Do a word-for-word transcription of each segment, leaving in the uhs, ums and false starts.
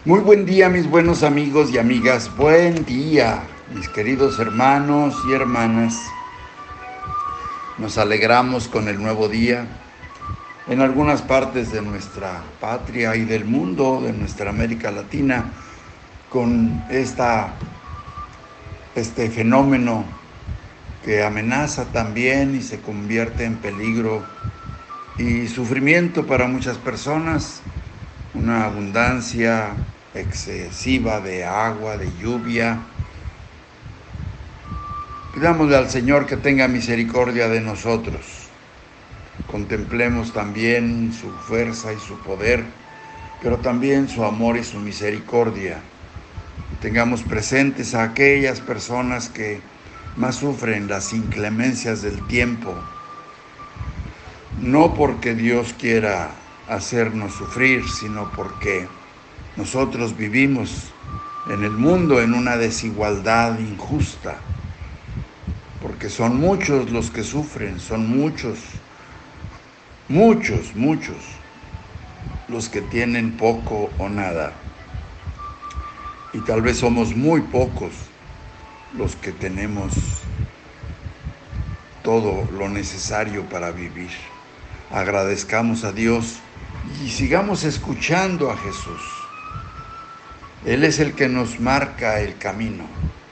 Muy buen día, mis buenos amigos y amigas. Buen día, mis queridos hermanos y hermanas. Nos alegramos con el nuevo día. En algunas partes de nuestra patria y del mundo, de nuestra América Latina, con esta, este fenómeno que amenaza también y se convierte en peligro y sufrimiento para muchas personas, una abundancia excesiva de agua, de lluvia. Pidámosle al Señor que tenga misericordia de nosotros. Contemplemos también su fuerza y su poder, pero también su amor y su misericordia. Tengamos presentes a aquellas personas que más sufren las inclemencias del tiempo, no porque Dios quiera hacernos sufrir, sino porque nosotros vivimos en el mundo en una desigualdad injusta, porque son muchos los que sufren, son muchos, muchos, muchos los que tienen poco o nada, y tal vez somos muy pocos los que tenemos todo lo necesario para vivir. Agradezcamos a Dios y sigamos escuchando a Jesús. Él es el que nos marca el camino.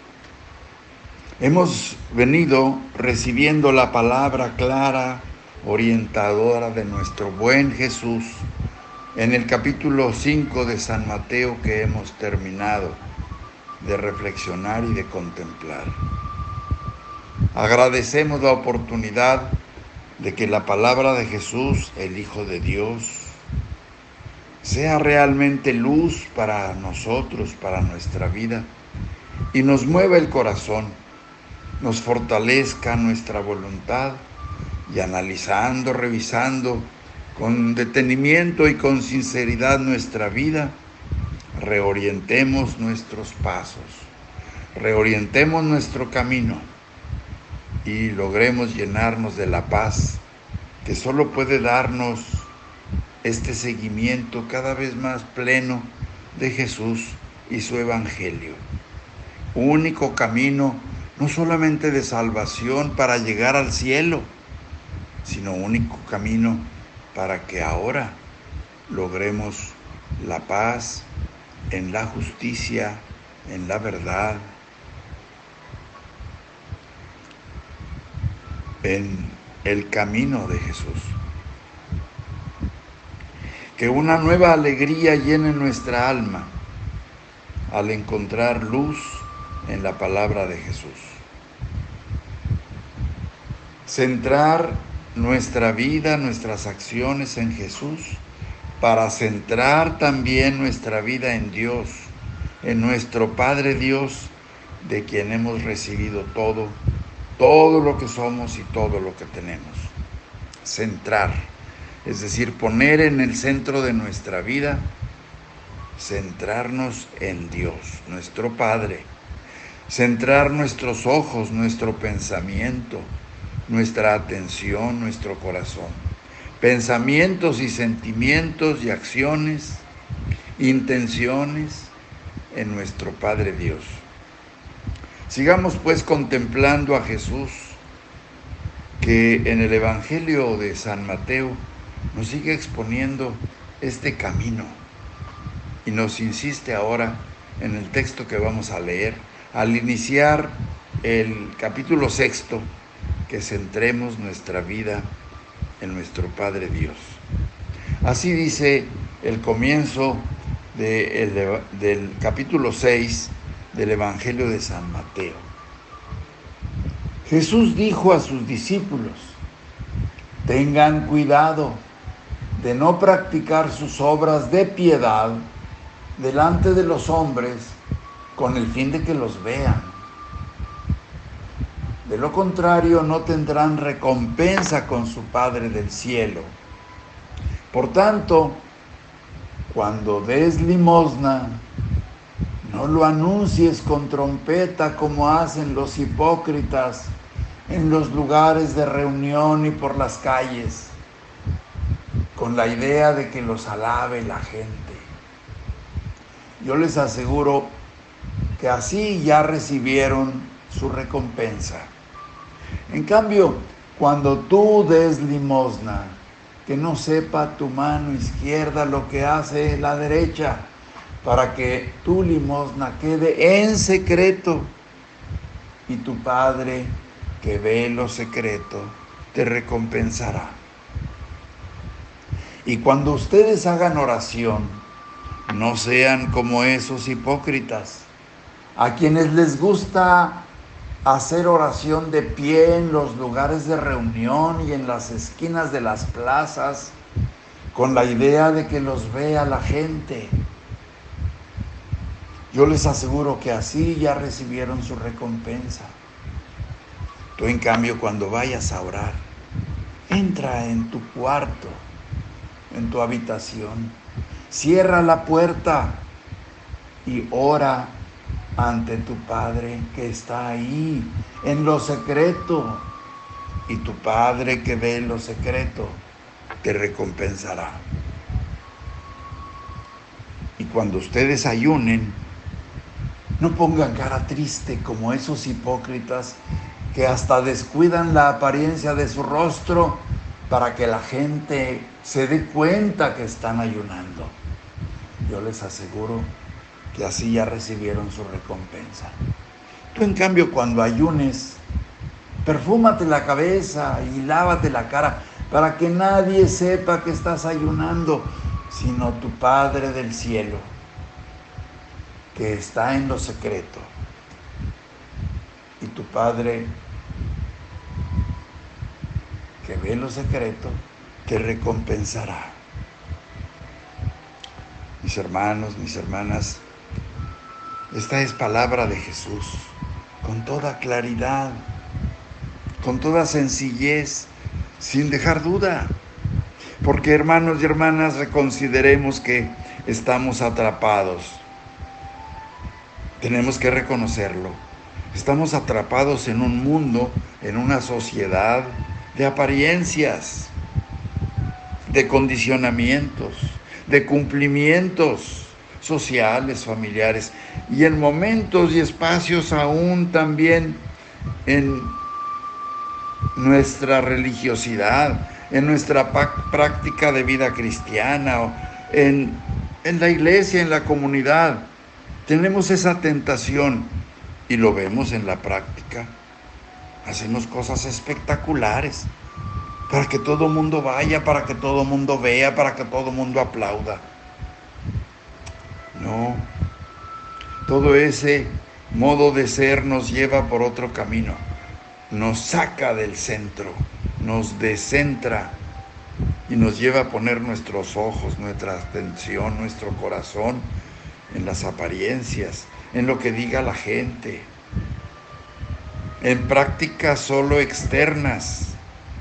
Hemos venido recibiendo la palabra clara, orientadora de nuestro buen Jesús en el capítulo cinco de San Mateo que hemos terminado de reflexionar y de contemplar. Agradecemos la oportunidad de que la palabra de Jesús, el Hijo de Dios, sea realmente luz para nosotros, para nuestra vida, y nos mueva el corazón, nos fortalezca nuestra voluntad, y analizando, revisando con detenimiento y con sinceridad nuestra vida, reorientemos nuestros pasos, reorientemos nuestro camino y logremos llenarnos de la paz que solo puede darnos este seguimiento cada vez más pleno de Jesús y su Evangelio. Único camino no solamente de salvación para llegar al cielo, sino único camino para que ahora logremos la paz en la justicia, en la verdad, en el camino de Jesús. Que una nueva alegría llene nuestra alma al encontrar luz en la palabra de Jesús. Centrar nuestra vida, nuestras acciones en Jesús, para centrar también nuestra vida en Dios, en nuestro Padre Dios, de quien hemos recibido todo, todo lo que somos y todo lo que tenemos. Centrar, es decir, poner en el centro de nuestra vida, centrarnos en Dios, nuestro Padre, centrar nuestros ojos, nuestro pensamiento, nuestra atención, nuestro corazón, pensamientos y sentimientos y acciones, intenciones en nuestro Padre Dios. Sigamos pues contemplando a Jesús, que en el Evangelio de San Mateo nos sigue exponiendo este camino y nos insiste ahora en el texto que vamos a leer, al iniciar el capítulo sexto, que centremos nuestra vida en nuestro Padre Dios. Así dice el comienzo de el, del capítulo seis del Evangelio de San Mateo. Jesús dijo a sus discípulos: tengan cuidado de no practicar sus obras de piedad delante de los hombres con el fin de que los vean. De lo contrario, no tendrán recompensa con su Padre del cielo. Por tanto, cuando des limosna, no lo anuncies con trompeta como hacen los hipócritas en los lugares de reunión y por las calles, con la idea de que los alabe la gente. yo les aseguro que así ya recibieron su recompensa. En cambio, cuando tú des limosna, que no sepa tu mano izquierda lo que hace la derecha, para que tu limosna quede en secreto, y tu Padre que ve lo secreto te recompensará. Y cuando ustedes hagan oración, no sean como esos hipócritas, a quienes les gusta hacer oración de pie en los lugares de reunión y en las esquinas de las plazas, con la idea de que los vea la gente. Yo les aseguro que así ya recibieron su recompensa. Tú, en cambio, cuando vayas a orar, entra en tu cuarto, en tu habitación, cierra la puerta y ora ante tu Padre que está ahí, en lo secreto. Y tu Padre que ve en lo secreto te recompensará. Y cuando ustedes ayunen, no pongan cara triste como esos hipócritas que hasta descuidan la apariencia de su rostro para que la gente se dé cuenta que están ayunando. Yo les aseguro que así ya recibieron su recompensa. Tú, en cambio, cuando ayunes, perfúmate la cabeza y lávate la cara para que nadie sepa que estás ayunando, sino tu Padre del cielo, que está en lo secreto. Y tu Padre que ve lo secreto te recompensará. Mis hermanos, mis hermanas, esta es palabra de Jesús, con toda claridad, con toda sencillez, sin dejar duda. Porque, hermanos y hermanas, reconsideremos que estamos atrapados. Tenemos que reconocerlo. Estamos atrapados en un mundo, en una sociedad de apariencias, de condicionamientos, de cumplimientos sociales, familiares, y en momentos y espacios aún también en nuestra religiosidad, en nuestra práctica de vida cristiana, o en, en la iglesia, en la comunidad. Tenemos esa tentación y lo vemos en la práctica. Hacemos cosas espectaculares para que todo el mundo vaya, para que todo el mundo vea, para que todo el mundo aplauda. No, todo ese modo de ser nos lleva por otro camino, nos saca del centro, nos descentra y nos lleva a poner nuestros ojos, nuestra atención, nuestro corazón en las apariencias, en lo que diga la gente, en prácticas solo externas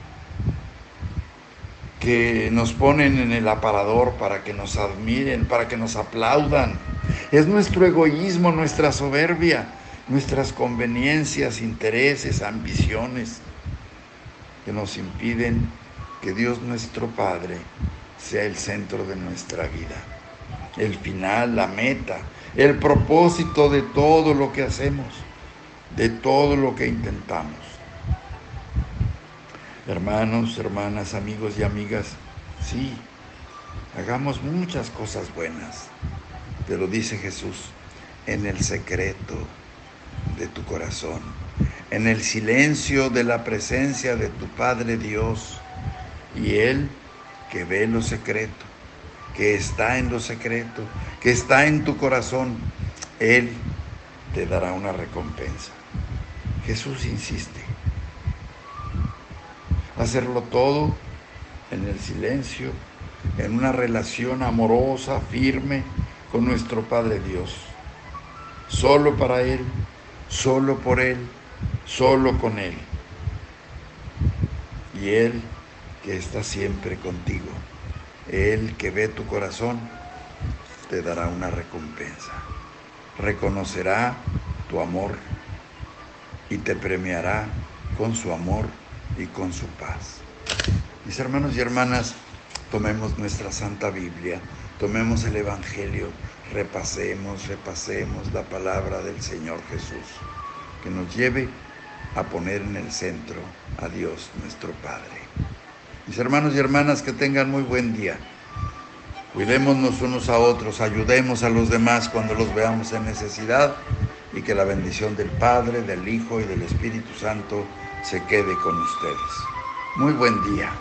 que nos ponen en el aparador para que nos admiren, para que nos aplaudan. Es nuestro egoísmo, nuestra soberbia, nuestras conveniencias, intereses, ambiciones que nos impiden que Dios nuestro Padre sea el centro de nuestra vida, el final, la meta, el propósito de todo lo que hacemos, de todo lo que intentamos. Hermanos, hermanas, amigos y amigas, sí, hagamos muchas cosas buenas, pero dice Jesús, en el secreto de tu corazón, en el silencio de la presencia de tu Padre Dios, y Él que ve lo secreto, que está en lo secreto, que está en tu corazón, Él te dará una recompensa. Jesús insiste. Hacerlo todo en el silencio, en una relación amorosa, firme con nuestro Padre Dios. Solo para Él, solo por Él, solo con Él. Y Él que está siempre contigo, Él que ve tu corazón, te dará una recompensa. Reconocerá tu amor y te premiará con su amor y con su paz. Mis hermanos y hermanas, tomemos nuestra Santa Biblia, Tomemos el Evangelio, repasemos, repasemos la palabra del Señor Jesús, que nos lleve a poner en el centro a Dios nuestro Padre. Mis hermanos y hermanas, que tengan muy buen día. Cuidémonos unos a otros, ayudemos a los demás cuando los veamos en necesidad, y que la bendición del Padre, del Hijo y del Espíritu Santo se quede con ustedes. Muy buen día.